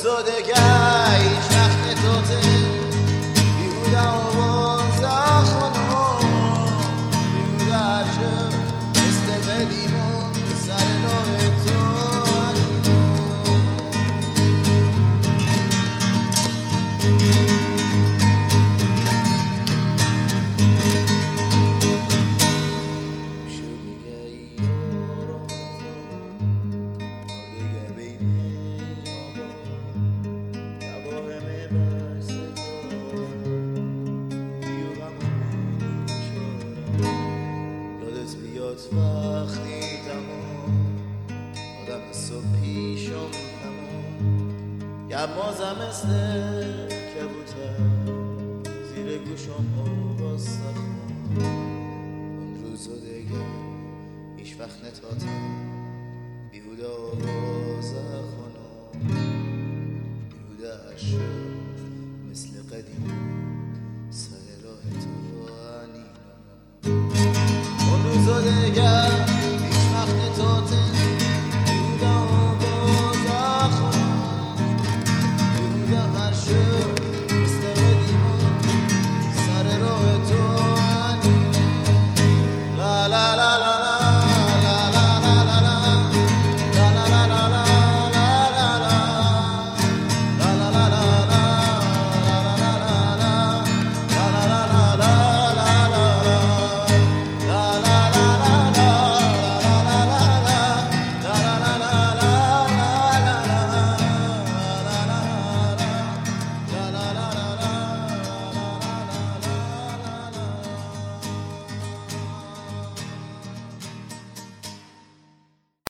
روزو دگر هیچ وقت نتوته بیهودم و بازا خونم بیهوده هرچه مثل قدیمون سر نوع تو وقتی تمام آدم صبح پیشم تمام یمازم مثل کبوتر زیر گوشم آواز سخن اون روزو دیگه هیچ وقت نتاتم بیهوده